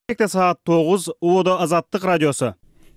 Саат 9 Убодо Азаттык радиосу.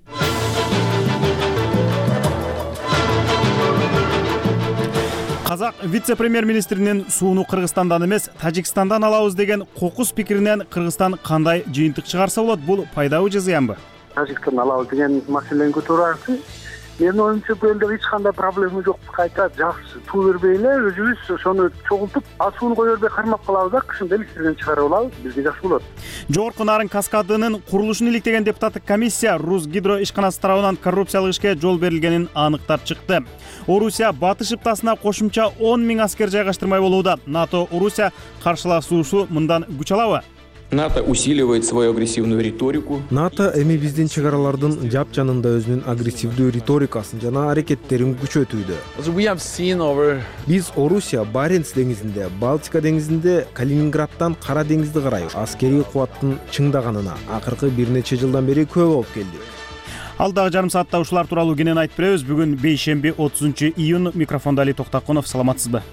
Казак вице-премьер-министринин сууну Кыргызстандан эмес, Тажикстандан алабыз деген кокус пикиринен Кыргызстан кандай жыйынтык чыгарса болот? Бул пайдабы же зыянбы? Тажикстан алабыз деген маселени көтөрүп менин оюмча бул эле эч кандай проблема жок. Кайта жакшы суу бербей эле өзүбүз ошону чогултуп, сууну кое бербей кармап калабыз да, кышында электрден чыгарып алабыз. Бизге жакшы болот. Жогорку Нарын каскадынын курулушун иликтеген депутаттык комиссия Русгидро ишканасы тарабынан коррупциялык ишке жол берилгенин аныктап чыкты. Орусия Батыш шыптасына кошумча 10 000 аскер жайгаштырмай болууда. НАТО Орусия каршылашуусу мындан күч алабы? НАТО усиливает свою агрессивную риторику. НАТО эми биздин чыгаралардын жап жанында өзүнүн агрессивдүү риторикасын жана аракеттерин күчөтүүдө. Биз Орусия Баренц деңизинде, Балтика деңизинде, Калининградтан Кара деңизди карай аскерий кубаттын чыңдаганына акыркы бир нече жылдан бери күбө болуп келдик. Алдагы жарым саатта ушулар тууралуу кенен айтып беребиз. Бүгүн бейшемби 30 июнь. Микрофондо Али Токтакунов. Саламатсызбы?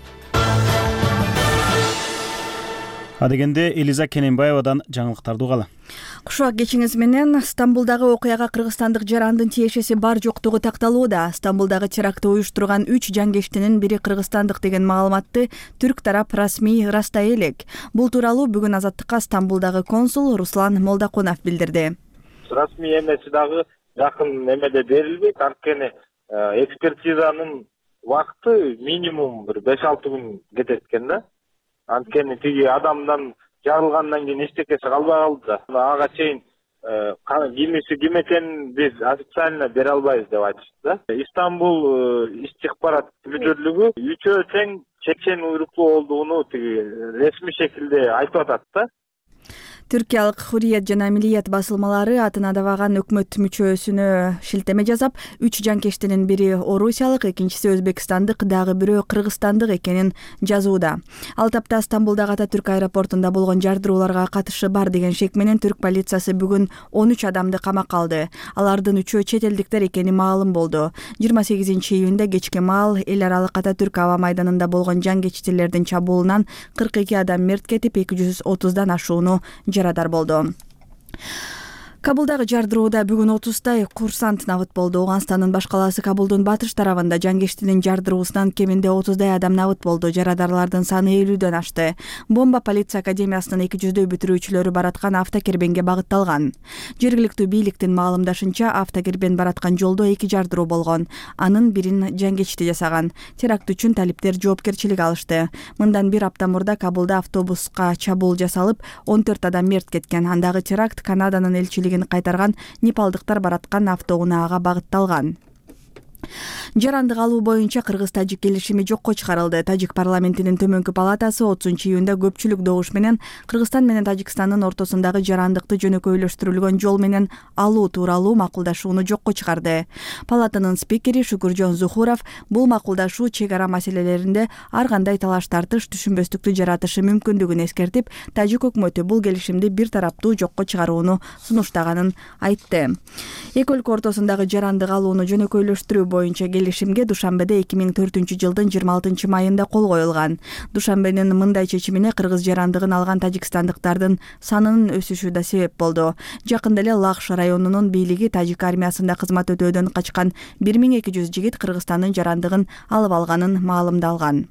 Адегенде Элиза Кененбаевадан жаңылыктарды угалы. Кушак кечиңиз менен Стамбулдагы окуяга кыргызстандык жарандын тиешеси бар жоктугу такталууда. Стамбулдагы терактты уюштурган 3 жангештинин бири кыргызстандык деген маалыматты түрк тарап расмий растай элек. Бул тууралуу бүгүн Азаттыкка Стамбулдагы консул Руслан Молдокунов билдирди. Расмий эмеси дагы жакын эмеде берилбейт. Анткени экспертизанын убакыты минимум бир 5-6 күн кетет экен да. Анткени тиги адамдан жарылгандан кийин эчтекеси калбай калды да. Ага чейин кимиси ким экенин биз официально бере албайбыз деп айтышты да. Истанбул иш-чыкпарат мүдүрлүгү үчөө тең чечен уйруктуу болгону тиги ресми шекилде айтып атат да. Түркиялык Hurriyet жана Milliyet басылмалары атын адабаган өкмөт мүчөсүнө шилтеме жасап, 3 жанкештинин бири орусиялык, экинчиси өзбекстандык, дагы бирөө кыргызстандык экенин жазууда. Ал тапта Стамбулдагы Ататүрк аэропортунда болгон жардырууларга катышы бар деген шек менен түрк полициясы бүгүн 13 адамды камакка алды. Алардын 3-өө чет элдиктер экени маалым болду. 28 июнда кечке маал эл аралык Ататүрк аба майданында болгон жангечтилердин чабуулунан 42 адам мерт кетип, 230дан ашууну жарадар болду. Кабулдагы жардырууда бүгүн 30 курсант набыт болду. Ооганстандын баш калаасы Кабулдун батыш тарабында жангештинин жардыруусунан кеминде 30 адам набыт болду. Жарадарлардын саны 50дөн ашты. Бомба полиция академиясынын 200 бүтүрүүчүлөрү бараткан автокербенге багытталган. Жергиликтүү бийликтин маалымдашынча, автокербен бараткан жолдо 2 жардыруу болгон. Анын бирин жангечти жасаган. Теракт үчүн талиптер жоопкерчилик алышты. Мындан бир апта мурда Кабулда автобуска чабуул жасалып, 14 адам мерт кеткен. Андагы теракт Канаданын элчилигин кайтарган непалдыктар бараткан автоунаага багытталган. Жарандык алуу боюнча Кыргыз-Тажик келишими жокко чыгарылды. Тажик парламентинин төмөнкү палатасы 30 июнда көпчүлүк добуш менен Кыргызстан менен Тажикстандын ортосундагы жарандыкты жөнөкөйлөштүрүлгөн жол менен алуу тууралуу макулдашууну жокко чыгарды. Палатанын спикери Шукуржон Зухуров бул макулдашуу чек ара маселелеринде ар кандай талаш тартыш, түшүнбөстүктү жаратышы мүмкүндүгүн эскертип, Тажик өкмөтү бул келишимди бир тараптуу жокко чыгарууну сунуштаганын айтты. Эки өлкө ортосундагы жарандык алууну жөнөкөйлөштүрүү боюнча келишимге Душанбеде 2004-жылдын 26 майында кол коюлган. Душанбенин мындай чечимине кыргыз жарандыгын алган тажикстандыктардын санынын өсүшү да себеп болду. Жакында эле Лакш районунун бийлиги тажик армиясында кызмат өтөөдөн качкан 1200 жигит Кыргызстандын жарандыгын алып алганын маалымдалган.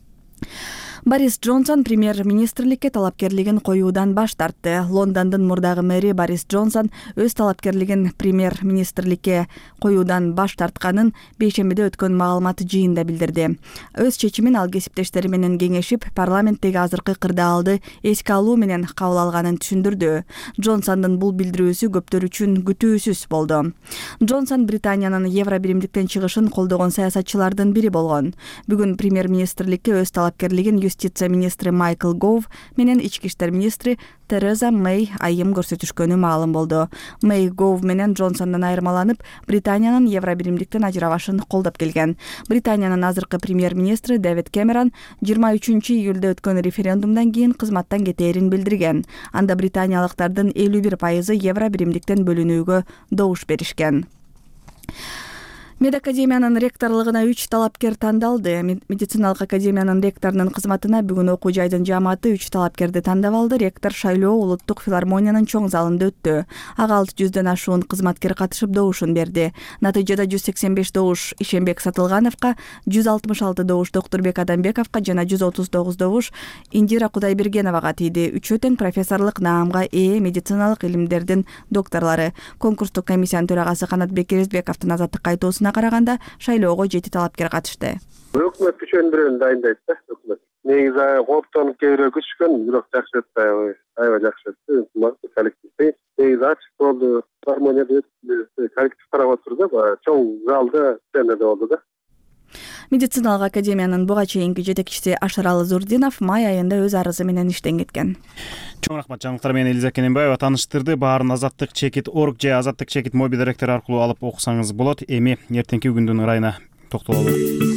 Борис Джонсон премьер-министрликке талапкерлигин коюудан баш тартты. Лондондун мурдагы мэри Борис Джонсон өз талапкерлигин премьер-министрликке коюудан баш тартканын бейшембиде өткөн маалымат жыйында билдирди. Өз чечимин ал кесиптештери менен кеңешип, парламенттеги азыркы кырдаалды эске алуу менен кабыл алганын түшүндүрдү. Джонсондун бул билдирүүсү көптөр үчүн күтүүсүз болду. Джонсон Британиянын Евро биримдиктен чыгышын колдогон саясатчылардын бири болгон. Бүгүн премьер-министрликке өз талапкерлигин Юстиция министри Майкл Гов менен ички иштер министри Тереза Мэй айым көрсөтүшкөнү маалым болду. Мэй Гов менен Джонсондон айырмаланып, Британиянын Евро биримдиктен ажырабашын колдоп келген. Британиянын азыркы премьер-министри Дэвид Кэмерон 23 июлда өткөн референдумдан кийин кызматтан кетээрин билдирген. Анда британиялыктардын 51% Евро биримдиктен бөлүнүүгө добуш беришкен. Медакадемиянын ректорлугуна 3 талапкер тандалды. Медициналык академиянын ректорунун кызматына бүгүн окуу жайдын жааматы 3 талапкерди тандап алды. Ректор шайлоо улуттук филармониянын чоң залында өттү. Ага 600дөн ашуун кызматкер катышып добушун берди. Натыйжада 185 добуш Ишенбек Сатылгановго, 166 добуш Доктурбек Адамбековго жана 139 добуш Индира Кудайбергеновага тийди. Үчөө тең профессорлук наамга ээ медициналык илимдердин докторлору. Конкурстук комиссиянын төрагасы Канатбек Керезбековдун азаттыкка айтуусуна караганда шайлоого 7 талапкер катышты. Өкмөт күчөндүрүүнү дайындайт да өкмөт. Негизи кооптонуп кээ күчкөн, бирок жакшы өтпөй, аябай жакшы өттү. Коллектив негизи ачык болду. Филармонияда коллектив карап отурду да, чоң залда сценада болду да. Медициналык академиянын буга чейинки жетекчиси Ашаралы Зурдинов май айында өз арызы менен иштен кеткен. Чоң рахмат. Жаңылыктар менен Элиза Кененбаева тааныштырды. Баарын Азаттык чекит орг же Азаттык чекит моби директор аркылуу алып окусаңыз болот. Эми эртеңки күндүн ырайына токтололу.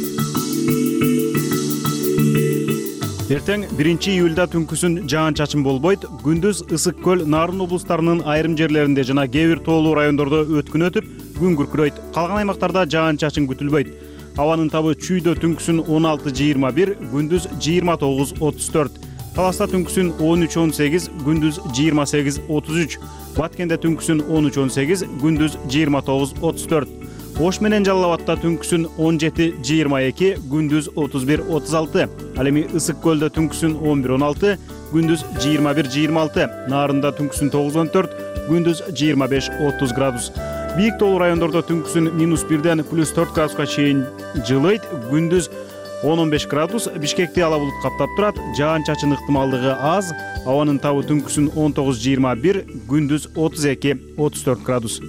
Эртең 1-июлда түнкүсүн жаан-чачын болбойт. Күндүз Ысык көл, Нарын облустарынын айрым жерлеринде жана кээ бир тоолуу райондордо өткүн өтүп, күн күркүрөйт. Калган аймактарда жаан-чачын күтүлбөйт. Абанын табы Чүйдө түнкүсүн 16-21, күндүз 29-34. Таласта түнкүсүн 13-18, күндүз 28-33. Баткенде түнкүсүн 13-18, күндүз 29-34. Ош менен Жалал Абадта түнкүсүн 17-22, күндүз 31-36. Ал эми Ысык көлдө түнкүсүн 11-16, күндүз 21-26. Нарында түнкүсүн 9-14, күндүз 25-30 градус. Бийик тоолуу райондордо түнкүсүн -1ден +4 градуска чейин жылыйт, күндүз 10-15 градус. Бишкекти ала булут каптап турат, жаан-чачын ыктымалдыгы аз. Абанын табы түнкүсүн 19-21, күндүз 32-34 градус.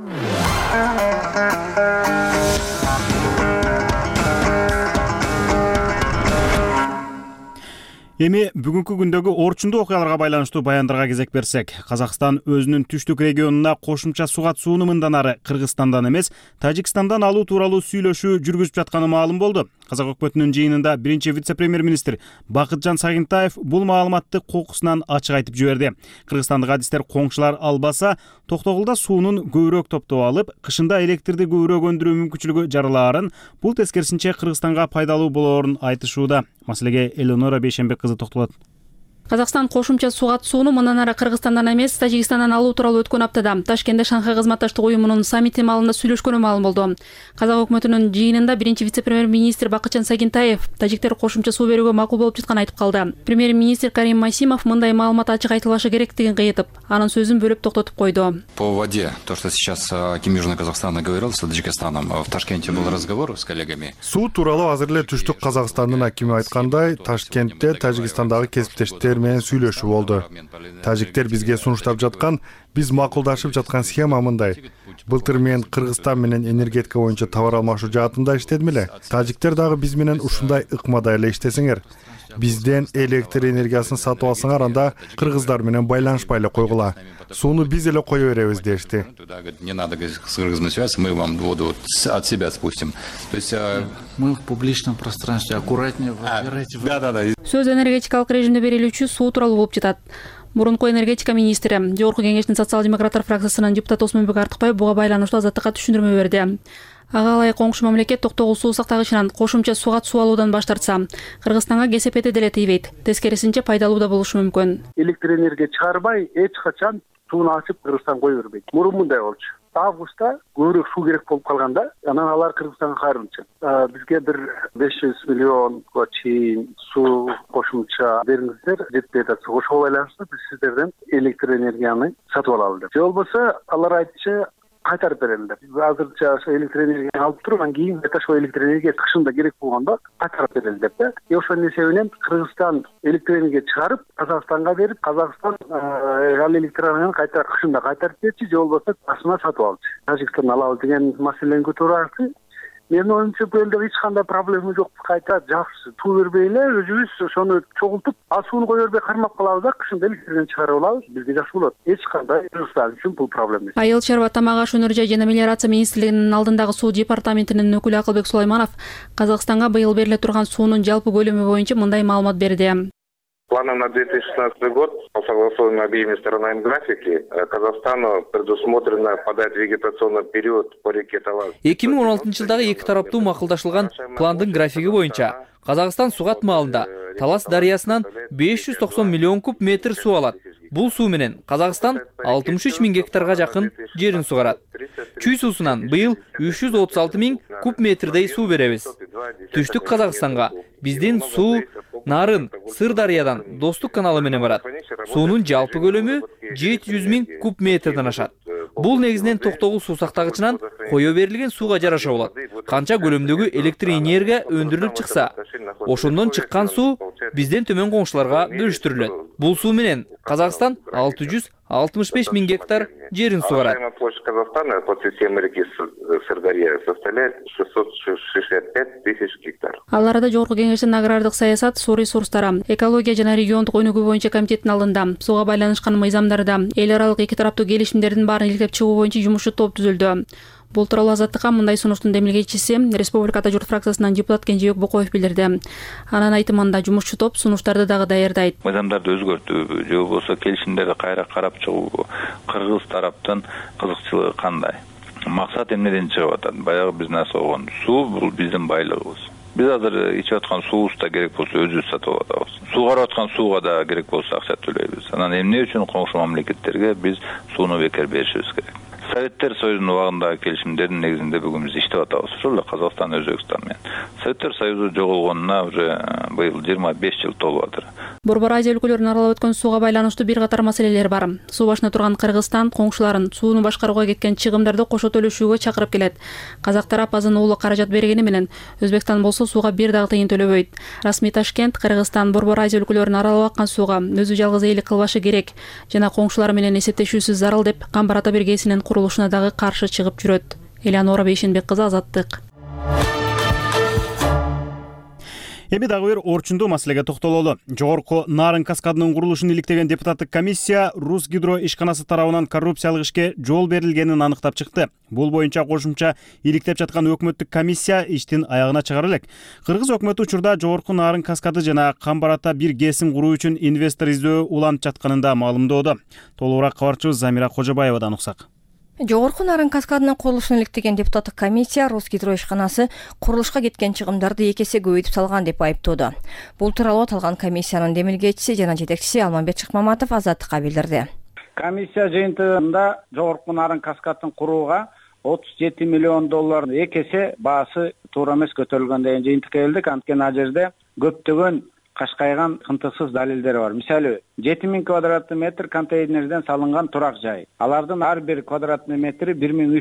Эми бүгүнкү күндөгү орчундуу окуяларга байланыштуу баяндарга кезек берсек, Казакстан өзүнүн түштүк регионуна кошумча суу катышууну мындан ары Кыргызстандан эмес, Тажикстандан алуу тууралуу сүйлөшүү жүргүзүп жатканы маалым болду. Казак өкмөтүнүн жыйынында биринчи вице-премьер-министр Бакытжан Сагынтаев бул маалыматты кокусунан ачык айтып жиберди. Кыргызстандык адистер коңшулар албаса, Токтогулда суунун көбүрөөк топтоп алып, кышында электрди көбүрөөк өндүрүү мүмкүнчүлүгү жаралаарын, бул тескерисинче Кыргызстанга пайдалуу болоорун айтышууда. Маселеге Элеонора Бейшенбек кызы токтолот. Казакстан кошумча суу катышууну мындан ары Кыргызстандан эмес, Тажикстандан алуу тууралуу өткөн аптада Ташкентте Шанхай кызматташтык уюмунун саммити маалында сүйлөшкөнү маалым болду. Казак өкмөтүнүн жыйынында биринчи вице-премьер-министр Бакытжан Сагынтаев тажиктер кошумча суу берүүгө макул болуп жатканын айтып калды. Премьер-министр Карим Масимов мындай маалымат ачык айтылышы керектигин кыйытып, анын сөзүн бөлүп токтотуп койду. По воде, то, что сейчас Ким Южный Казахстан говорил с Таджикистаном, в Ташкенте был разговор с коллегами. Суу тууралуу азыр эле түштүк Казакстандын акими айткандай, Ташкентте Тажикстандагы кесиптештер менен сүйлөшүү болду. Тажиктер бизге сунуштап жаткан, биз макулдашып жаткан схема мындай. Былтыр мен Кыргызстан менен энергетика боюнча товар алмашуу жаатында иштедим эле. Тажиктер дагы биз менен ушундай ыкмадай эле иштесеңер. Бизден электр энергиясын сатып алсаңар, анда кыргыздар менен байланышпай эле койгула. Сууну биз эле кое беребиз дешти. Не надо с кыргызами связаться, мы вам воду от себя спустим. То есть мы в публичном пространстве аккуратнее выбирайте. Да. Сөз энергетикалык режимде берилүүчү суу тууралуу болуп жатат. Мурунку энергетика министри, Жогорку кеңештин социал-демократтар фракциясынын депутаты Осмонбек Артыкбаев буга байланыштуу азаттыкка түшүндүрмө берди. Ага ылайык коңшу мамлекет Токтогул суу сактагычынан кошумча суу катышуу алуудан баш тартса, Кыргызстанга кесепети деле тийбейт. Тескерисинче пайдалуу да болушу мүмкүн. Электр энергия чыгарбай, эч качан сууну ачып Кыргызстан кое бербейт. Мурун мындай болчу. Августта көбүрөөк суу керек болуп калганда, анан алар Кыргызстанга кайрылчу. Бизге бир 500 миллионго чейин суу кошумча бериңиздер, жетпей атат. Ошого байланыштуу биз сиздерден электр энергияны сатып алалы деп. Же болбосо алар айтчу кайтарып берели деп. Азырча ошо электр энергияны алып туруп, анан кийин ошо электр энергия кышында керек болгондо кайтарып берели деп да. Ошонун себебинен Кыргызстан электр энергия чыгарып, Казакстанга берип, Казакстан ал электр энергияны кайта кышында кайтарып берчи, же болбосо басына сатып алчу. Тажикстан алабыз деген маселени көтөрүп Менин оюмча бул элде эч кандай проблема жок. Кайта жакшы суу бербей эле өзүбүз ошону чогултуп, сууну кое бербей кармап калабыз да, кышында электрден чыгарып алабыз. Бизге жакшы болот. Эч кандай Кыргызстан үчүн бул проблема эмес. Айыл чарба, тамак аш өнөр жай жана мелиорация министрлигинин алдындагы суу департаментинин өкүлү Акылбек Сулайманов Казакстанга быйыл бериле турган суунун жалпы көлөмү боюнча мындай маалымат берди. Планом на 2016 год по согласованию обеими сторонами графики Казахстану предусмотрено подать вегетационный период по реке Талас. 2016 жылдагы эки тараптуу макулдашылган пландын графиги боюнча Казакстан суу катмалында Талас дарыясынан 590 миллион куб метр суу алат. Бул суу менен Казакстан 63 миң гектарга жакын жерин сугарат. Чүй суусунан быйыл 336 миң куб метрдей суу беребиз. Түштүк Казакстанга биздин суу Нарын Сырдарыядан Достук каналы менен барат. Суунун жалпы көлөмү 700 миң куб метрден ашат. Бул негизинен токтогул суу сактагычынан кое берилген сууга жараша болот. Канча көлөмдөгү электр энергия өндүрүлүп чыкса, ошондон чыккан суу бизден төмөн коңшуларга бөлүштүрүлөт. Бул суу менен Казакстан 665 миң гектар жерин сугарат. Площадь Казахстана под системой реки Сырдарья составляет 665 тысяч гектар. Ал арада Жогорку Кеңештин агрардык саясат, суу ресурстары, экология жана региондук өнүгүү боюнча комитеттин алдында сууга байланышкан мыйзамдарда эл аралык эки тараптуу келишимдердин баарын иликтеп чыгуу боюнча жумушчу топ түзүлдү. Бул тууралуу Азаттыкка мындай сунуштун демилгечиси Республикада журт фракциясынан депутат Кенжебек Бокоев билдирди. Анын айтымында жумушчу топ сунуштарды дагы даярдайт. Мыйзамдарды өзгөртүүбү же болбосо келишимдерди кайра карап чыгуубу, кыргыз тараптын кызыкчылыгы кандай? Максат эмнеден чыгып атат? Баягы биздин асогон суу бул биздин байлыгыбыз. Биз азыр ичип аткан суубуз да керек болсо өзүбүз сатып алабыз. Суугарып аткан сууга да керек болсо акча төлөйбүз. Анан эмне үчүн коңшу мамлекеттерге биз сууну бекер беришибиз керек? Советтер Союзунун убагындагы келишимдердин негизинде бүгүн биз иштеп атабыз. Ошол эле Казакстан, Өзбекстан менен. Советтер Союзу жоголгонуна уже быйыл 25 жыл толуп атыр. Борбор Азия өлкөлөрүн аралап өткөн сууга байланыштуу бир катар маселелер бар. Суу башына турган Кыргызстан коңшуларын сууну башкарууга кеткен чыгымдарды кошо төлөшүүгө чакырып келет. Казак тарап азын уулу каражат бергени менен Өзбекстан болсо сууга бир дагы тыйын төлөбөйт. Расмий Ташкент Кыргызстан Борбор Азия өлкөлөрүн аралап аккан сууга өзү жалгыз эйлик кылбашы керек жана коңшулар менен эсептешүүсүз зарыл деп Камбар ата биргесинин курулушуна дагы каршы чыгып жүрөт. Элеонора Бейшенбек кызы, Азаттык. Эми дагы бир орчундуу маселеге токтололу. Жогорку Нарын каскадынын курулушун иликтеген депутаттык комиссия Русгидро ишканасы тарабынан коррупциялык ишке жол берилгенин аныктап чыкты. Бул боюнча кошумча иликтеп жаткан өкмөттүк комиссия иштин аягына чыгары элек. Кыргыз өкмөтү учурда Жогорку Нарын каскады жана Камбар ата бир ГЭСин куруу үчүн инвестор издөө уланып жатканын да маалымдоодо. Толугураак кабарчыбыз Замира Кожобаевадан уксак. Жогорку Нарын каскадынын курулушун иликтеген депутаттык комиссия Русгидро ишканасы курулушка кеткен чыгымдарды 2 эсе көбөйтүп салган деп айыптоодо. Бул тууралуу аталган комиссиянын демилгечиси жана жетекчиси Алмамбет Шыкмаматов Азаттыкка билдирди. Комиссия жыйынтыгында Жогорку Нарын каскадын курууга 37 миллион доллар 2 эсе баасы туура эмес көтөрүлгөн деген жыйынтыкка келдик. Анткени ал жерде көптөгөн кашкайган кынтыксыз далилдер бар. Мисалы 7000 квадратный метр контейнерден салынган турак жай. Алардын ар бир квадратный метри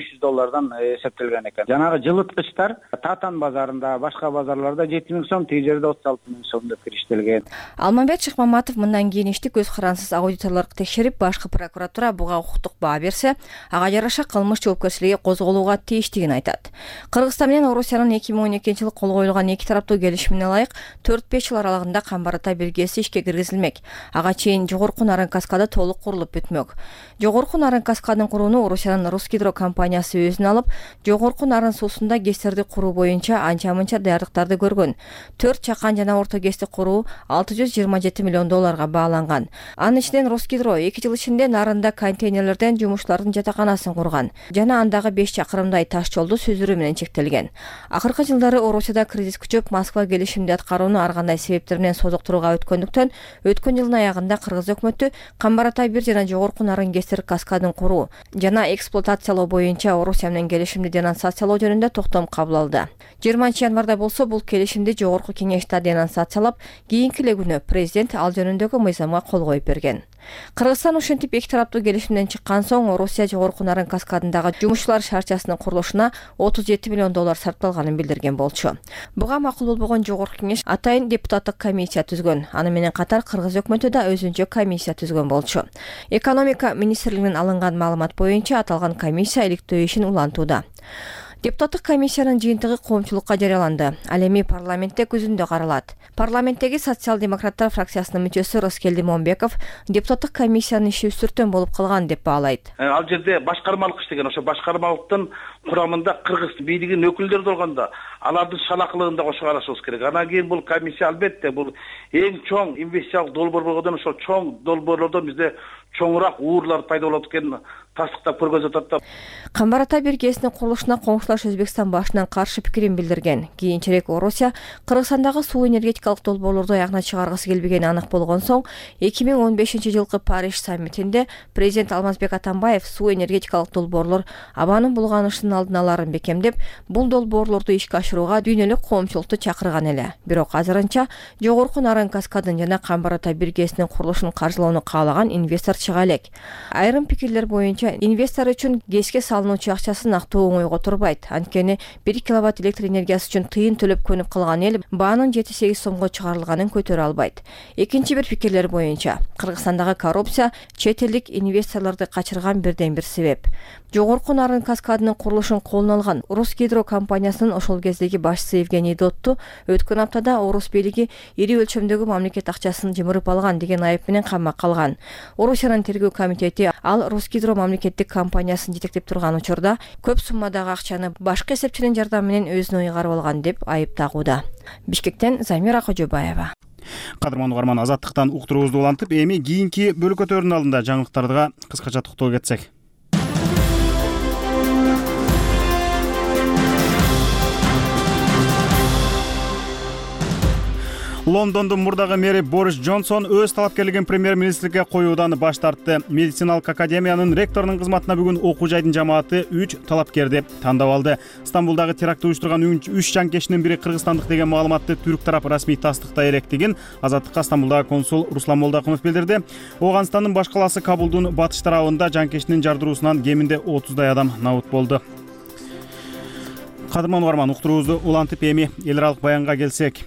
$1300 эсептелген экен. Жанагы жылыткычтар Татан базарында, башка базарларда 7000 сом, тиги жерде 36 000 сом деп кириштелген. Алмамбет Шыкмаматов мындан кийин ишти көз карансыз аудиторлорго текшерип, башкы прокуратура буга укуктук баа берсе, ага жараша кылмыш жоопкерчилиги козголууга тийиштигин айтат. Кыргызстан менен Орусиянын 2012-жылы кол коюлган эки тараптуу келишимине ылайык 4-5 жыл аралыгында Камбар ата биргеси ишке киргизилмек. Ага Жогорку Нарын каскады толук курулуп бүтмөк. Жогорку Нарын каскадын курууну Орусиянын Русгидро компаниясы өзүнө алып, Жогорку Нарын суусунда ГЭСтерди куруу боюнча анча-мынча даярдыктарды көргөн. 4 чакан жана орто ГЭСти куруу $627 миллион бааланган. Анын ичинен Русгидро 2 жыл ичинде Нарында контейнерлерден жумуштардын жатаканасын курган жана андагы 5 чакырымдай таш жолду сүзүрүү менен чектелген. Акыркы жылдары Орусияда кризис күчөп, Москва келишимди аткарууну ар кандай себептер менен созуктурууга өткөндүктөн, өткөн жылдын аягында Кыргыз өкмөтү Камбар ата 1 жана Жогорку Нарын ГЭСтер каскадын куруу жана эксплуатациялоо боюнча Орусия менен келишимди денонсациялоо жөнүндө токтом кабыл алды. 20 январда болсо бул келишимди Жогорку Кеңеште денонсациялап, кийинки эле күнү президент ал жөнүндөгү мыйзамга кол коюп берген. Кыргызстан ушинтип эки тараптуу келишимден чыккан соң Орусия Жогорку Нарын каскадындагы жумушчулар шаарчасынын курулушуна $37 миллион сарпталганын билдирген болчу. Буга макул болбогон Жогорку Кеңеш атайын депутаттык комиссия түзгөн. Аны менен катар Кыргыз өкмөтү да өзүнчө комиссия түзгөн болчу. Экономика министрлигинин алынган маалымат боюнча аталган комиссия иликтөө ишин улантууда. Депутаттык комиссиянын жыйынтыгы коомчулукка жарыяланды. Ал эми парламентте күзүндө каралат. Парламенттеги социал-демократтар фракциясынын мүчөсү Роскелди Момбеков депутаттык комиссиянын иши үстүртөн болуп калган деп баалайт. Ал жерде башкармалык иштеген, ошо башкармалыктын курамында кыргыз бийлигинин өкүлдөрү болгондо алардын шалакылыгын да кошуп алышыбыз керек. Анан кийин бул комиссия албетте бул эң чоң инвестициялык долбоор болгондон ошол чоң долбоорлордон бизде чоңураак уурлар пайда болот экенин тастыктап көргөзүп атат да. Камбар Ата биргесинин курулушуна коңшулаш Өзбекстан башынан каршы пикирин билдирген. Кийинчерээк Орусия Кыргызстандагы суу энергетикалык долбоорлорду аягына чыгаргысы келбегени анык болгон соң 2015-жылкы Париж саммитинде президент Алмазбек Атамбаев суу энергетикалык долбоорлор абанын булганышынын алдын аларын бекемдеп, бул долбоорлорду ишке ашырууга дүйнөлүк коомчулукту чакырган эле. Бирок азырынча жогорку Нарын каскадын жана Камбар Ата биргесинин курулушун каржылоону каалаган инвестор чыга элек. Айрым пикирлер боюнча инвестор үчүн гэске салынуучу акчасы нактуу оңойго турбайт. Анткени 1 киловатт электр энергиясы үчүн тыйын төлөп көнүп калган эл баанын 7-8 сомго чыгарылганын көтөрө албайт. Экинчи бир пикирлер боюнча Кыргызстандагы коррупция чет элдик инвесторлорду качырган бирден бир себеп. Жогорку Нарын каскадынын курулушун колуна алган Орус Гидро компаниясынын ошол кездеги башчысы Евгений Дотту өткөн аптада Орус бийлиги ири өлчөмдөгү мамлекет акчасын жымырып алган деген айып менен камакка алган. Орусиянын тергөө комитети ал Орус Гидро мамлекеттик компаниясын жетектеп турган учурда көп суммадагы акчаны башка эсепчинин жардамы менен өзүнө ыйгарып алган деп айып тагууда. Бишкектен Замира Кожобаева. Кадырман угарман, азаттыктан уктуруубузду улантып, эми кийинки бөлүкөтөрдүн алдында жаңылыктарга кыскача токтолуп кетсек. Лондондун мурдагы мэри Борис Джонсон өз талапкерлигин премьер-министрге коюудан баш тартты. Медициналык академиянын ректорунун кызматына бүгүн окуу жайдын жамааты 3 талапкерди тандап алды. Стамбулдагы терактты уюштурган 3 жанкечинин бири кыргызстандык деген маалыматты түрк тарап расмий тастыктай электигин Азаттыкка Стамбулдагы консул Руслан Молдакунов билдирди. Ооганстандын баш калаасы Кабулдун батыш тарабында жанкечинин жардыруусунан кеминде 30дай адам набыт болду. Кадырман угарман, уктуруубузду улантып эми эл аралык баянга келсек.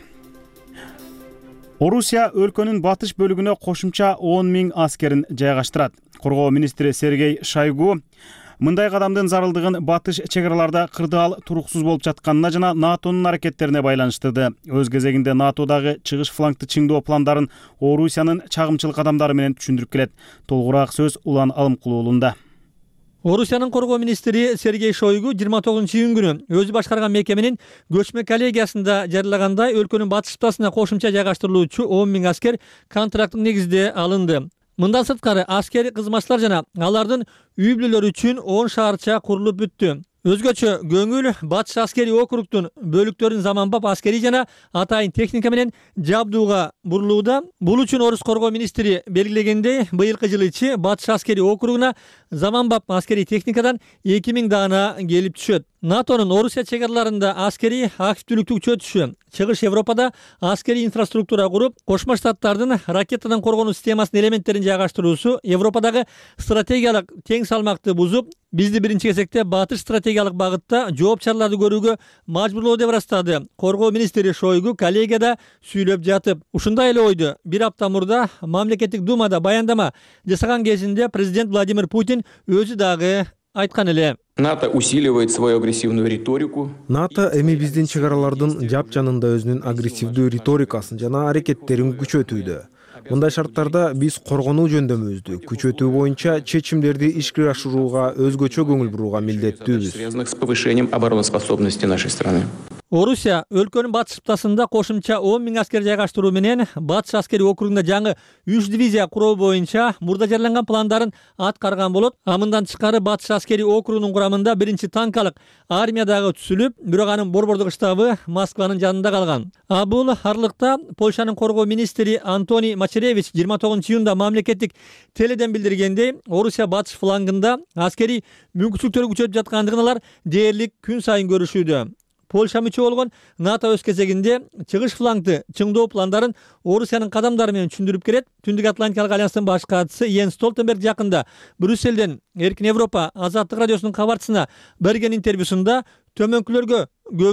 Орусия өлкөнүн батыш бөлүгүнө кошумча 10 000 аскерин жайгаштырат. Коргоо министри Сергей Шойгу мындай кадамдын зарылдыгын батыш чек араларда кырдаал туруксуз болуп жатканына жана НАТОнун аракеттерине байланыштырды. Өз кезегинде НАТОдагы чыгыш флангты чыңдоо пландарын Орусиянын чагымчылык кадамдары менен түшүндүрүп келет. Толугураак сөз Улан Алымкулуу уулунда. Орусиянын коргоо министри Сергей Шойгу 29 күнү өзү башкарган мекеменин көчмө коллегиясында жарыялагандай өлкөнүн батыш ыптасына кошумча жайгаштырылуучу 10 000 аскер контракттык негизде алынды. Мындан сырткары аскери кызматчылар жана алардын үй бүлөлөрү үчүн 10 шаарча курулуп бүттү. Өзгөчө көңүл батыш аскери округтун бөлүктөрүн заманбап аскери жана атайын техника менен жабдууга бурулууда. Бул үчүн Орус коргоо министри белгилегендей, быйылкы жылы ичи батыш аскери округуна заманбап аскери техникадан 2000 даана келип түшөт. НАТОнун Орусия чек араларында аскери активдүүлүктү күчөтүшү, чыгыш Европада аскери инфраструктура куруп, Кошмо Штаттардын ракетадан коргонуу системасынын элементтерин жайгаштыруусу Европадагы стратегиялык тең салмакты бузуп, бизди биринчи кезекте батыш стратегиялык багытта жооп чараларды көрүүгө мажбурлоо деп ырастады. Коргоо министри Шойгу коллегияда сүйлөп жатып, ушундай эле ойду бир апта мурда мамлекеттик думада баяндама жасаган кезинде президент Владимир Путин өзү дагы айткан эле. НАТО усиливает свою агрессивную риторику. НАТО эми биздин чек аралардын жапжанында өзүнүн агрессивдүү риторикасын жана аракеттерин күчөтүүдө. Мындай шарттарда биз коргонуу жөндөмүбүздү күчөтүү боюнча чечимдерди ишке ашырууга өзгөчө көңүл буруга милдеттүүбүз. Связанных с повышением обороноспособности нашей страны. Орусия өлкөнүн батыш ыптасында кошумча 10 000 аскер жайгаштыруу менен батыш аскери округунда жаңы 3 дивизия куруу боюнча мурда жарыяланган пландарын аткарган болот. Мындан тышкары батыш аскери округунун курамында биринчи танкалык армия дагы түзүлүп, бирок анын борбордук штабы Москванын жанында калган. Бул аралыкта Польшанын коргоо министри Антоний Мачеревич 29 июнда мамлекеттик теледен билдиргендей, Орусия батыш флангында аскери мүмкүнчүлүктөрү күчөтүп жаткандыгын алар дээрлик күн сайын көрүшүүдө. Польша мүчө болгон НАТО өз кезегинде чыгыш флангты чыңдоо пландарын Орусиянын кадамдары менен түшүндүрүп келет. Түндүк Атлантикалык альянстын баш катчысы Йенс Столтенберг жакында Брюсселден Эркин Европа Азаттык радиосунун кабарчысына берген интервьюсунда төмөнкүлөргө көңүл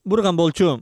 бурган болчу.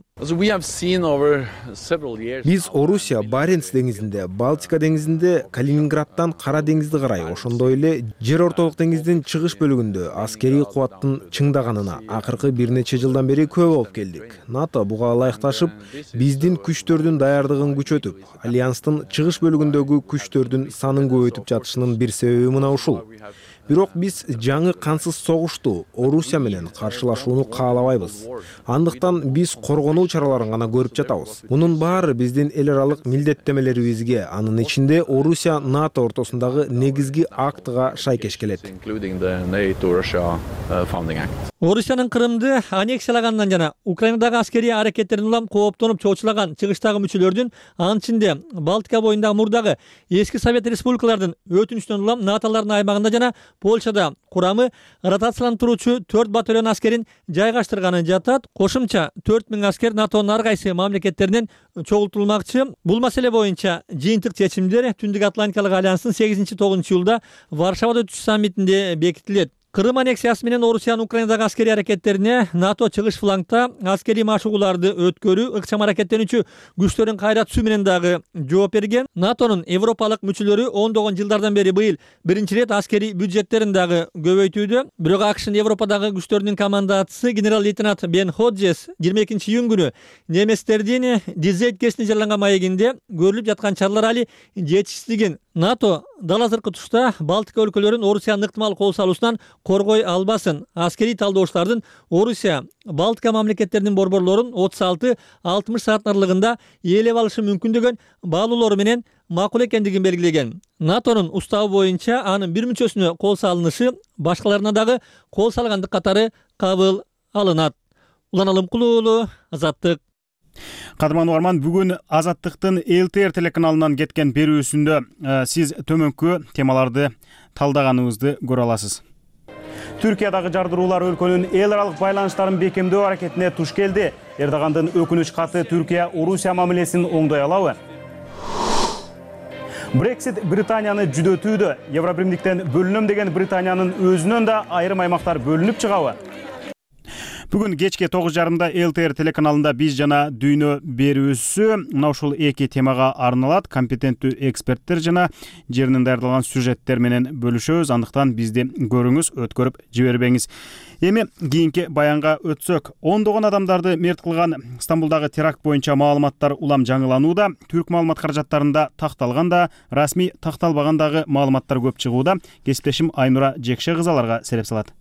Биз Орусия Баренц деңизинде, Балтика деңизинде, Калининградтан Кара деңизди карай, ошондой эле Жер ортолук деңиздин чыгыш бөлүгүндө аскерий кубаттын чыңдаганына акыркы бир нече жылдан бери күбө болуп келдик. НАТО буга ылайыкташып, биздин күчтөрдүн даярдыгын күчөтүп, альянстын чыгыш бөлүгүндөгү күчтөрдүн санын көбөйтүп жатышынын бир себеби мына ушул. Бирок биз жаңы кансыз согушту Орусия менен каршылашууну каалабайбыз. Андыктан биз коргонуу чараларын гана көрүп жатабыз. Мунун баары биздин эл аралык милдеттемелерибизге, анын ичинде Орусия НАТО ортосундагы негизги актыга шайкеш келет. Орусиянын Крымды аннексиялагандан жана Украинадагы аскерий аракеттерин улам кооптонуп чоочулаган чыгыштагы мүчөлөрдүн, анын ичинде Балтика боюндагы мурдагы эски Совет республикалардын өтүнүчүнөн улам НАТОлордун аймагында жана Польшада курамы ротацияланып туручу 4 батальон аскерин жайгаштырганы жатат. Кошумча 4000 аскер НАТОнун ар кайсы мамлекеттеринен чогултулмакчы. Бул маселе боюнча жыйынтык чечимдер Түндүк Атлантикалык альянстын 8-9 июлда Варшавада өтүүчү саммитинде бекитилет. Крым аннексиясы менен Орусиянын Украинадагы аскерий аракеттерине НАТО чыгыш флангда аскерий машыгууларды өткөрүү, ыкчам аракеттенүүчү күчтөрүн кайра түзүү менен дагы жооп берген. НАТОнун европалык мүчөлөрү ондогон жылдардан бери быйыл биринчи ирет аскерий бюджеттерин дагы көбөйтүүдө. Бирок АКШнын Европадагы күчтөрүнүн командачысы генерал-лейтенант Бен Ходжес 22-июнь күнү немецтердин Дизейт кесине жарыяланган маегинде көрүлүп жаткан чаралар али жетишсиздигин, НАТО дал азыркы тушта Балтика өлкөлөрүн Орусиянын ыктымал кол салуусунан коргой албасын. Аскерий талдоочулардын Орусия Балтика мамлекеттеринин борборлорун 36-60 саат аралыгында ээлеп алышы мүмкүн деген баалоолор менен макул экендигин белгилеген. НАТОнун уставы боюнча анын бир мүчөсүнө кол салынышы башкаларына дагы кол салгандык катары кабыл алынат. Улан Алымкул уулу, Азаттык. Кадырман угарман, бүгүн Азаттыктын ЛТР телеканалынан кеткен берүүсүндө сиз төмөнкү темаларды талдаганыңызды көрө аласыз. Түркиядагы жардыруулар өлкөнүн эл аралык байланыштарын бекемдөө аракетине туш келди. Эрдогандын өкүнүч каты Түркия Орусия мамилесин оңдой алабы? Брексит Британияны жүдөтүүдө. Евробиримдиктен бөлүнөм деген Британиянын өзүнөн да айрым аймактар бөлүнүп чыгабы? Бүгүн кечке 9:30 ЛТР телеканалында биз жана дүйнө берүүсү мына ушул эки темага арналат. Компетенттүү эксперттер жана жеринен даярдалган сюжеттер менен бөлүшөбүз. Андыктан бизди көрүңүз, өткөрүп жибербеңиз. Эми кийинки баянга өтсөк, ондогон адамдарды мерт кылган Стамбулдагы теракт боюнча маалыматтар улам жаңыланууда. Түрк маалымат каражаттарында такталган да, расмий такталбаган дагы маалыматтар көп чыгууда. Кесиптешим Айнура Жекше кызаларга сереп салат.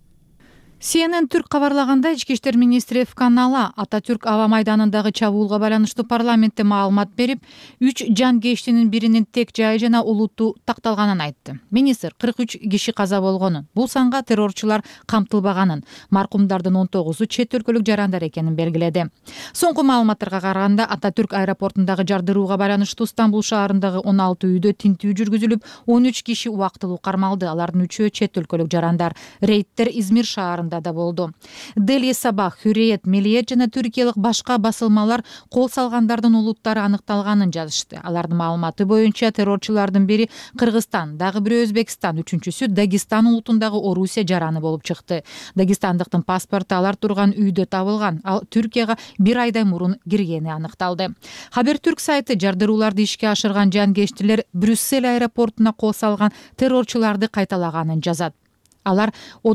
CNN Түрк кабарлагандай, ички иштер министри Фканала Ататүрк аба майданындагы чабуулга байланыштуу парламентте маалымат берип, 3 жан кештинин биринин тек жайы жана улуту такталганын айтты. Министр 43 киши каза болгонун, бул санга террорчулар камтылбаганын, маркумдардын 19-у чет өлкөлүк жарандар экенин белгиледи. Соңку маалыматтарга караганда, Ататүрк аэропортундагы жардырууга байланыштуу Стамбул шаарындагы 16 үйдө тинтүү жүргүзүлүп, 13 киши убактылуу кармалды. Алардын 3-өө чет өлкөлүк жарандар. Рейдтер Измир шаарында да болду. Дели Сабах, Hürriyet, Milliyet жана түркиялык башка басылмалар кол салгандардын улуттары аныкталганын жазышты. Алардын маалыматы боюнча террорчулардын бири Кыргызстан, дагы бирөө Өзбекстан, үчүнчүсү Дагестан улутундагы Орусия жараны болуп чыкты. Дагестандыктын паспорту алар турган үйдө табылган, ал Түркияга 1 айдай мурун киргени аныкталды. Хабертүрк сайты жардырууларды ишке ашырган жанкештилер Брюссель аэропортуна кол салган террорчуларды кайталаганын жазат. Алар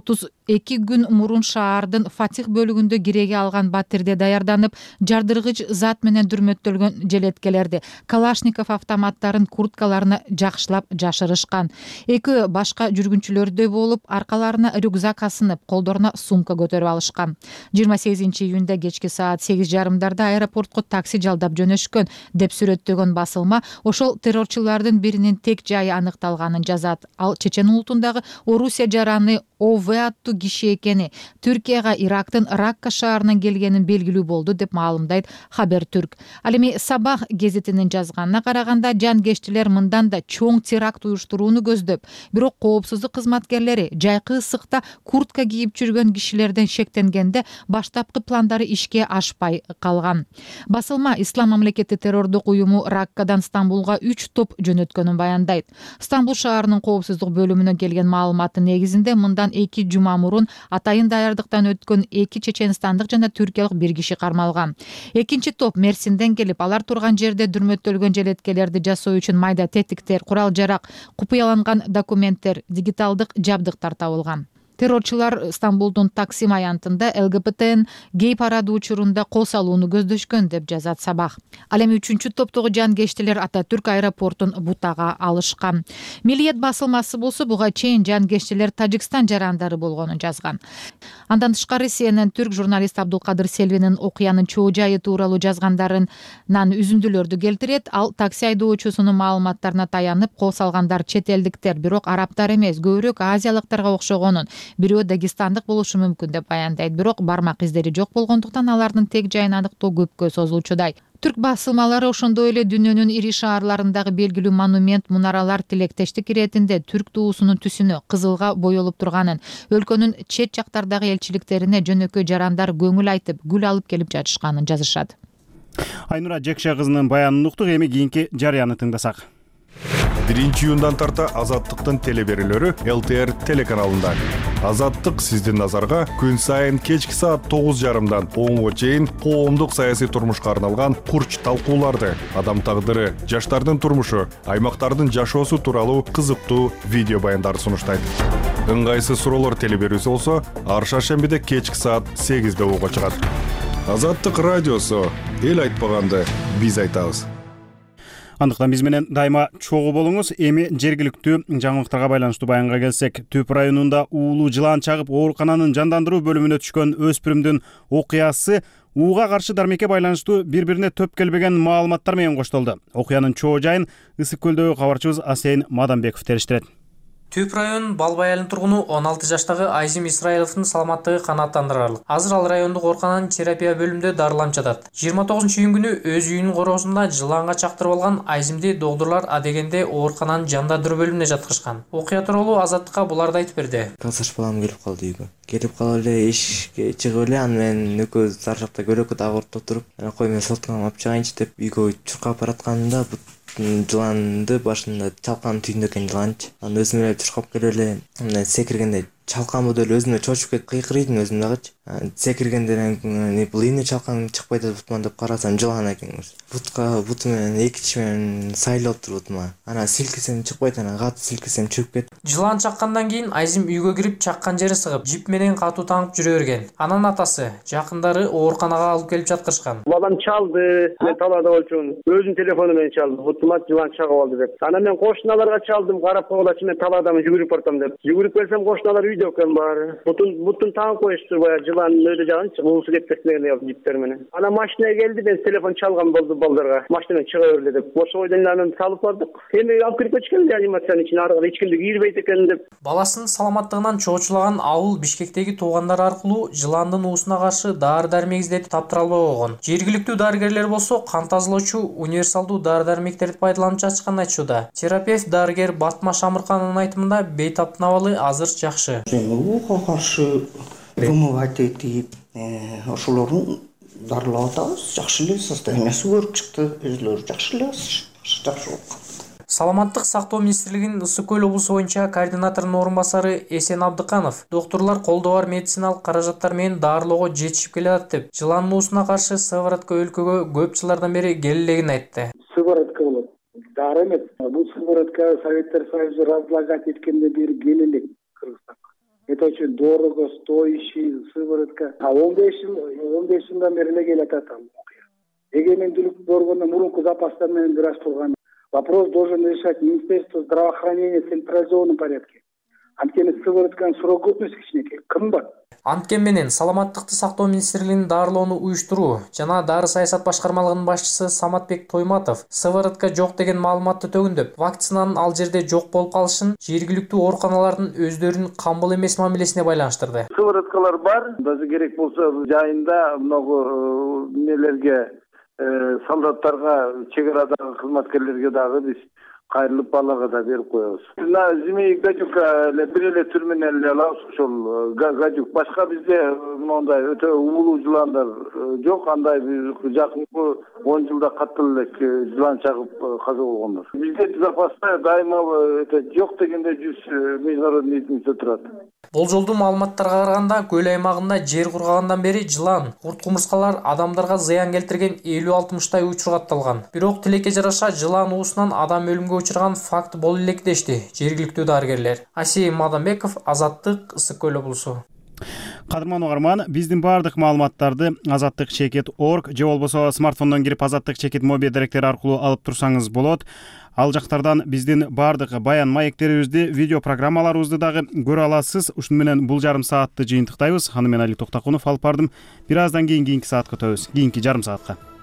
32 күн мурун шаардын Фатих бөлүгүндө киреге алган батирде даярданып, жардыргыч зат менен дүрмөттөлгөн желеткелерди, Калашников автоматтарын курткаларына жакшылап жашырышкан. Эки башка жүргүнчүлөрдөй болуп, аркаларына рюкзак асынып, колдоруна сумка көтөрүп алышкан. 28-июнда кечки саат 8:30 аэропортко такси жалдап жөнөшкөн деп сүрөттөгөн басылма ошол террорчулардын биринин тек жайы аныкталганын жазат. Ал Чечен улутундагы Орусия жараны ОВ аттуу киши экени, Түркияга Ирактын Ракка шаарынан келгенин белгилүү болду деп маалымдайт Хабертүрк. Ал эми Сабах гезитинин жазганына караганда, жанкештилер мындан да чоң теракт уюштурууну көздөп, бирок коопсуздук кызматкерлери жайкы ысыкта куртка кийип жүргөн кишилерден шектенгенде баштапкы пландары ишке ашпай калган. Басылма Ислам мамлекети террордук уюму Раккадан Стамбулга 3 топ жөнөткөнүн баяндайт. Стамбул шаарынын коопсуздук бөлүмүнөн келген маалыматтын негизинде мындан 2 жума мурун атайын даярдыктан өткөн 2 чеченстандык жана түркиялык 1 киши кармалган. Экинчи топ Мерсинден келип, алар турган жерде дүрмөттөлгөн желеткелерди жасоо үчүн майда тетиктер, курал жарак, купуяланган документтер, дигиталдык жабдыктар табылган. Террорчулар Стамбулдун Таксим аянтында ЛГБТн гей парады учурунда кол салууну көздөшкөн деп жазат Сабах. Ал эми 3-чү топтогу жангештилер Ататүрк аэропортун бутага алышкан. Милиет басылмасы болсо буга чейин жангештилер Тажикстан жарандары болгонун жазган. Андан тышкары CNN түрк журналист Абдулкадыр Селвинин окуянын чоо жайы тууралуу жазгандарынан үзүндүлөрдү келтирет. Ал такси айдоочусунун маалыматтарына таянып, кол салгандар чет элдиктер, бирок арабтар эмес, көбүрөөк азиялыктарга окшогонун, бирөө дагестандык болушу мүмкүн деп баяндайт. Бирок бармак издери жок болгондуктан алардын тег жайын аныктоо көпкө созулчудай. Түрк басылмалары ошондой эле дүйнөнүн ири шаарларындагы белгилүү монумент, мунаралар тилектештик иретинде түрк туусунун түсүнө кызылга боелуп турганын, өлкөнүн чет жактардагы элчиликтерине жөнөкөй жарандар көңүл айтып, гүл алып келип жатышканын жазышат. Айнура Жекше кызынын баянын уктук, эми кийинки жарыяны тыңдасак. 1-июндан тарта Азаттыктын телеберүүлөрү ЛТР телеканалында. Азаттык сиздин назарга күн сайын кечки саат 9:30дан 10:00 чейин коомдук саясий турмушка арналган курч талкууларды, адам тагдыры, жаштардын турмушу, аймактардын жашоосу тууралуу кызыктуу видео баяндарды сунуштайт. Ыңгайсыз суроолор телеберүүсү болсо, ар шаршембиде кечки саат 8:00 угуга чыгат. Азаттык радиосу, эл айтпаганды биз айтабыз. Андыктан биз менен дайыма чогуу болуңуз. Эми жергиликтүү жаңылыктарга байланыштуу баянга келсек, Түп районунда уулуу жылан чагып оорукананын жандандыруу бөлүмүнө түшкөн өспүрүмдүн окуясы ууга каршы дармекке байланыштуу бири-бирине төп келбеген маалыматтар менен коштолду. Окуянын чоо жайын Ысык көлдөгү кабарчыбыз Асейин Маданбеков териштирет. Түп районунун Балбай айылынын тургуну 16 жаштагы Айзим Исраиловдун саламаттыгы канааттандырарлык. Азыр ал райондук оорукананын терапия бөлүмүндө дарыланып жатат. 29-июнь күнү өз үйүнүн короосунда жыланга чактырып алган Айзимди доктурлар адегенде оорукананын жандандыруу бөлүмүнө жаткырышкан. Окуя тууралуу Азаттыкка буларды айтып берди. Казыр балам келип калды үйгө. Келип калып эле эшикке чыгып эле, аны менен экөөбүз заржакта көрөккө дагы ортоп туруп, кой мен соткамды алып чыгайынчы деп үйгө чуркап баратканымда жыланды башында чалканын түйүндө экен жыланчы. Аны өзүм эле чуркап келип эле мындай секиргенде чалкан болду эле өзүмө чочуп кетип кыйкырыйдым өзүм дагычы. Секиргенде бул эмне чалкан чыкпай атпан деп карасам жылан экен. Буту менен эки тиш менен сайлап туруп бутума. Анан силкисем чыкпайт, анан катуу силкисем чыгып кетти. Жылан чаккандан кийин Айзим үйгө кирип чаккан жери сыгып, жип менен катуу таңып жүрө берген. Анан атасы, жакындары ооруканага алып келип жаткырышкан. Балам чалды, мен талаада болчумун. Өзүнүн телефону менен чалды. Бутума жылан чагып алды деп. Анан мен кошуналарга чалдым, карап койгулачы, мен талаадамын, жүгүрүп бартам деп. Жүгүрүп келсем кошуналар үйдө экен баары. Бутун таңып коюшту, баягы жыландын өйдө жагынчы, уусу кетип кеткен жиптер менен. Анан машинага келди, мен телефон чалган болду балдарга. Машинадан чыга берле деп. Ошо ойдон анан салып бардык. Эми алып кирип кетишкен реанимациянын ичине, аркада эч кимди кийирбейт экен деп. Баласынын саламаттыгынан чоочулаган ауыл Бишкектеги туугандары аркылуу жыландын уусуна каршы дары-дармек издетип таптыра албай койгон. Жергиликтүү дарыгерлер болсо кан тазалоочу универсалдуу дары-дармектерди пайдаланып жатышканын айтышууда. Терапевт дарыгер Батма Шамырканын айтымында бейтаптын абалы азыр жакшы. Ууга каршы вымывать этип, ошолорун дарылап атабыз. Жакшы эле состояниясы көрүп чыкты, өзүлөрү жакшы эле, жакшы болуп. Саламаттык сактоо министрлигинин Ысык көл облусу боюнча координаторунун орун басары Эсен Абдыканов доктурлар колдоо бар медициналык каражаттар менен дарылоого жетишип келе атат деп, жыландын уусуна каршы сыворотка өлкөгө көп жылдардан бери келелегин айтты. Сыворотка болот. Дары эмес. Бул сыворотка Советтер Союзу разлагать эткенде бери келелек Кыргызстанга. Это очень дорого, стоящий сыворотка. 15 жылдан бери эле келе атат. Эгемендүүлүк боргондо мурунку запастар менен бир аз турган. Вопрос должен решать Министерство здравоохранения в централизованном порядке. Анткени сыворотканын срок өтмөсү кичинекей, кымбат. Анткени менен саламаттыкты сактоо министрлигинин дарылоону уюштуруу жана дары саясат башкармалыгынын башчысы Саматбек Тойматов сыворотка жок деген маалыматты төгүндөп, вакцинанын ал жерде жок болуп калышын жергиликтүү ооруканалардын өздөрүнүн камбыл эмес мамилесине байланыштырды. Сывороткалар бар, даже керек болсо жайында много нелерге солдаттарга, чек арадагы кызматкерлерге дагы биз кайрылып балага да берип коебуз. На зимний гадюк бир эле түр менен эле алабыз, ошол гадюк. Башка бизде мондай өтө уулуу жыландар жок. Андай жакынкы 10 жылда катуу эле жылан чагып каза болгондор. Бизде запаста дайыма жок дегенде 100 международный единица турат. Болжолдуу маалыматтарга караганда көл аймагында жер кургагандан бери жылан, курт кумурскалар адамдарга зыян келтирген 50-60 учур катталган. Бирок тилекке жараша жылан уусунан адам өлүмгө учурган факт боло элек дешти жергиликтүү дарыгерлер. Асий Мадамбеков, Азаттык, Ысык Көл облусу. Кадырман угарман, биздин бардык маалыматтарды azattik.org же болбосо смартфондон кирип azattik моби деректери аркылуу алып турсаңыз болот. Ал жактардан биздин бардык баян маектерибизди, видео программаларыбызды дагы көрө аласыз. Ушуну менен бул жарым саатты жыйынтыктайбыз. Аны мен Али Токтакунов алып бардым. Бир аздан кийин кийинки саатка өтөбүз. Кийинки жарым саатка.